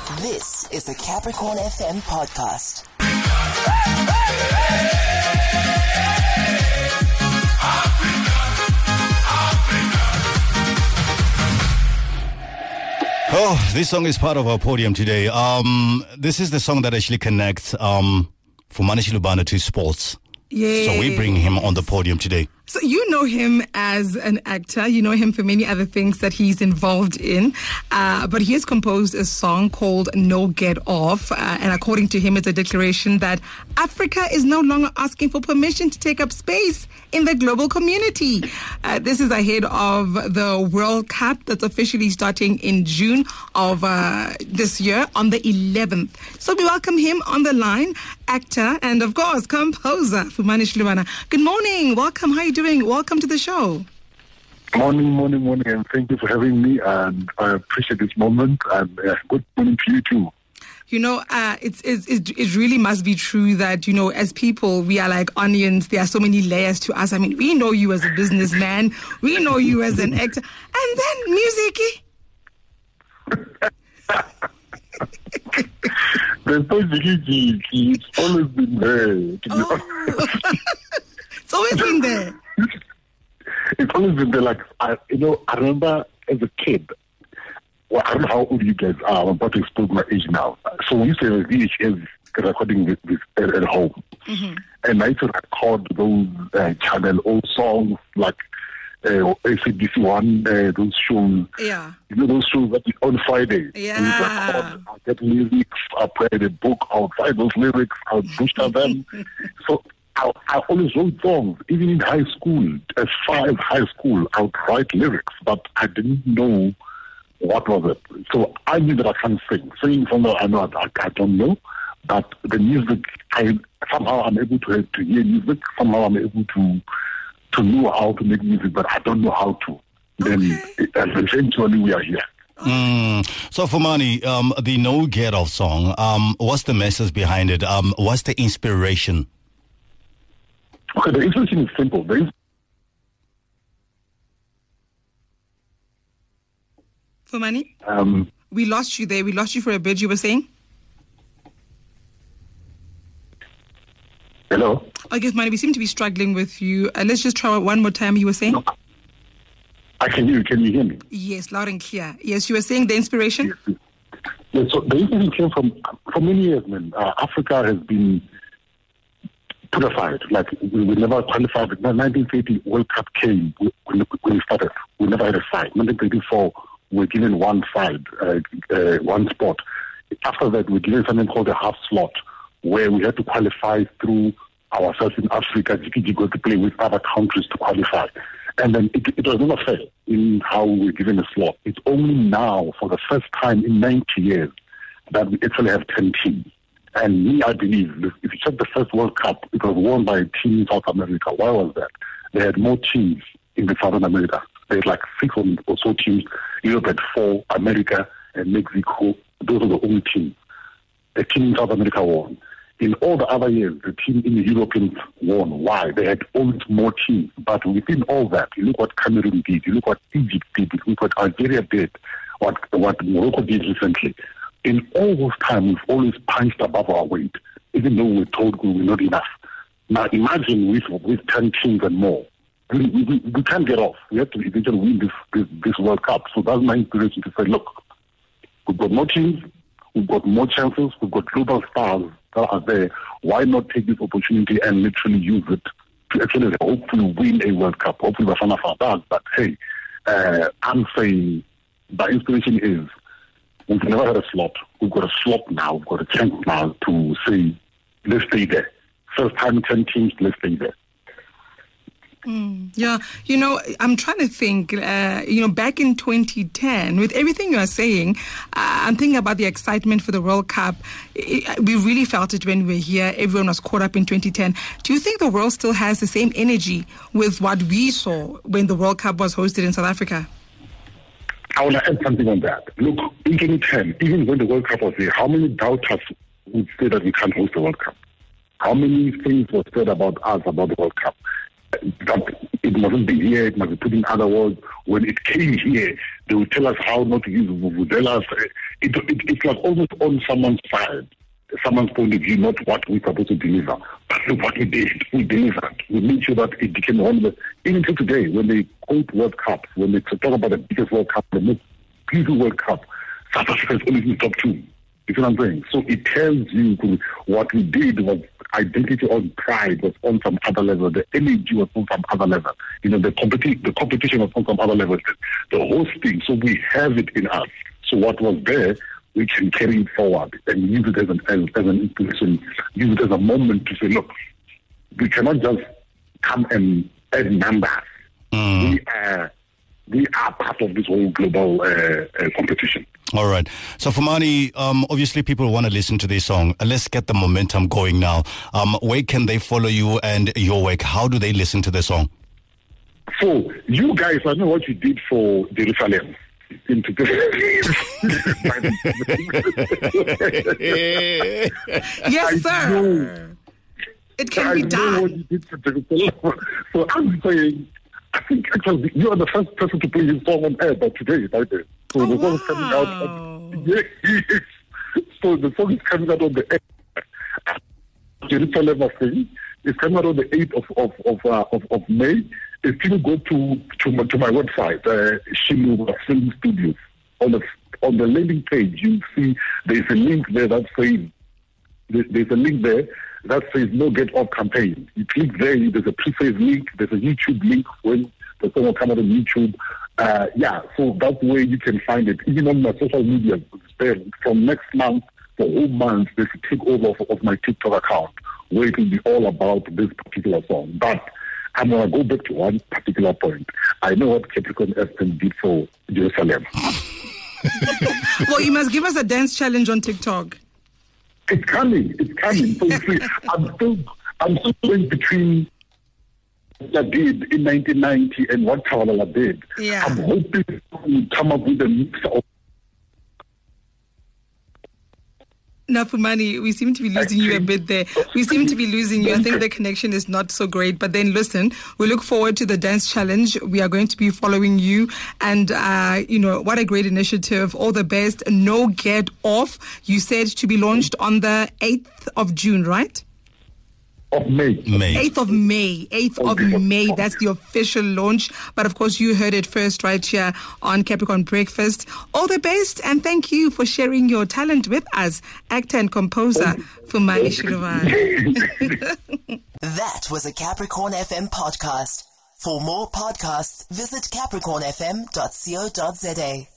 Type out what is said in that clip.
This is the Capricorn FM podcast. Oh, this song is part of our podium today. This is the song that actually connects Fumani Shilubana to sports. Yeah. So we bring him on the podium today. So you know him as an actor. You know him for many other things that he's involved in. But he has composed a song called No Get Off. And according to him, it's a declaration that Africa is no longer asking for permission to take up space in the global community. This is ahead of the World Cup that's officially starting in June of this year on the 11th. So we welcome him on the line, actor and, of course, composer, Fumani Shilubana. Good morning. Welcome. How are you doing? Welcome to the show. Morning, and thank you for having me. And I appreciate this moment. And good morning to you too. You know, it really must be true that, you know, as people, we are like onions. There are so many layers to us. I mean, we know you as a businessman. We know you as an actor. And then music. It's always been there. It's always been there. It's always been there. Like, I remember as a kid, well, I don't know how old you guys are. I'm about to expose my age now. So we used to have a VHS recording this at home. Mm-hmm. And I used to record those Channel O songs, like ACDC One, those shows. Yeah. You know, those shows that on Friday. Yeah. We record, I get lyrics, I play the book, I'll find those lyrics, I'll booster them. So I always wrote songs, even in high school. As far as high school, I would write lyrics, but I didn't know what was it. So I knew that I can't sing. Singing from I know I don't know, but the music, somehow I'm able to hear music. Somehow I'm able to know how to make music, but I don't know how to. Okay. Then eventually we are here. So Fumani, the No Get Off song, what's the message behind it? What's the inspiration? Okay, the inspiration is simple. Fumani? We lost you there. We lost you for a bit, you were saying? Hello? Okay, Fumani, we seem to be struggling with you. Let's just try one more time, you were saying? No, I can hear you. Can you hear me? Yes, loud and clear. Yes, you were saying the inspiration? Yes, so the inspiration came from, for many years, man. Africa has been put aside. Like, we never qualified. The 1930 World Cup came when we started. We never had a side. 1934, we were given one side, one spot. After that, we were given something called a half slot, where we had to qualify through ourselves in Africa, GPG, to play with other countries to qualify. And then it was never fair in how we were given a slot. It's only now, for the first time in 90 years, that we actually have 10 teams. And me, I believe, if you check the first World Cup, it was won by a team in South America. Why was that? They had more teams in the Southern America. They had like 6 or so teams. Europe had 4, America and Mexico. Those are the only teams. The team in South America won. In all the other years, the team in the Europeans won. Why? They had always more teams. But within all that, you look what Cameroon did, you look what Egypt did, you look what Algeria did, what Morocco did recently. In all those times, we've always punched above our weight, even though we're told we were not enough. Now imagine with 10 teams and more. We can't get off. We have to eventually win this World Cup. So that's my inspiration to say, look, we've got more teams, we've got more chances, we've got global stars that are there. Why not take this opportunity and literally use it to actually hopefully win a World Cup? Hopefully Bafana does. But hey, I'm saying the inspiration is we've never had a slot. We've got a slot now. We've got a chance now to say, let's stay there. First time 10 teams, let's stay there. Yeah, you know, I'm trying to think, back in 2010, with everything you are saying, I'm thinking about the excitement for the World Cup. We really felt it when we were here. Everyone was caught up in 2010. Do you think the world still has the same energy with what we saw when the World Cup was hosted in South Africa? I want to add something on that. Look, in 2010, even when the World Cup was here, how many doubters would say that we can't host the World Cup? How many things were said about us, about the World Cup? that it mustn't be here, it must be put in other words. When it came here, they would tell us how not to use vuvuzelas. It's like almost on someone's side, someone's point of view, not what we're supposed to deliver. But look what we did. We delivered. We made sure that it became one of the, even to today, when they quote World Cup, when they talk about the biggest World Cup, the most beautiful World Cup, South Africa is always in the top two. You see what I'm saying? So it tells you what we did was identity on pride was on some other level. The energy was on some other level. You know, the competition was on some other level. The hosting. So we have it in us. So what was there, we can carry it forward and use it as an inspiration, use it as a moment to say, look, we cannot just come and add numbers. We are part of this whole global competition. All right. So, Fumani, obviously people want to listen to this song. Let's get the momentum going now. Where can they follow you and your work? How do they listen to the song? So, you guys, I know what you did for Jerusalem. Yes, sir. It can be done. I know what you did for Jerusalem. So, I'm saying, I think actually you are the first person to play his song on air by today, right there. So the song is coming out. Yes. So the song is coming out on the 8th. Jerusalem thing is coming out on the 8th of May. If you go to my website, Shilu Film Studios, on the landing page, you see there's a link there that says No Get Off campaign. You click there, there's a pre-save link, there's a YouTube link when the song will come out on YouTube. So that's where you can find it. Even on my social media, from next month, for whole month, there's a takeover of my TikTok account where it will be all about this particular song. But I'm going to go back to one particular point. I know what Capricorn FM did for Jerusalem. Well, you must give us a dance challenge on TikTok. It's coming. So you see, I'm still going between what I did in 1990 and what Tawalala did. Yeah. I'm hoping to come up with a mix of. Now, Fumani, we seem to be losing you a bit there. We seem to be losing you. I think the connection is not so great. But then listen, we look forward to the dance challenge. We are going to be following you. And, what a great initiative. All the best. No Get Off. You said to be launched on the 8th of June, right? Of May. 8th of May. 8th of May. That's the official launch. But of course, you heard it first right here on Capricorn Breakfast. All the best, and thank you for sharing your talent with us, actor and composer Fumani Shiluvane. That was a Capricorn FM podcast. For more podcasts, visit capricornfm.co.za.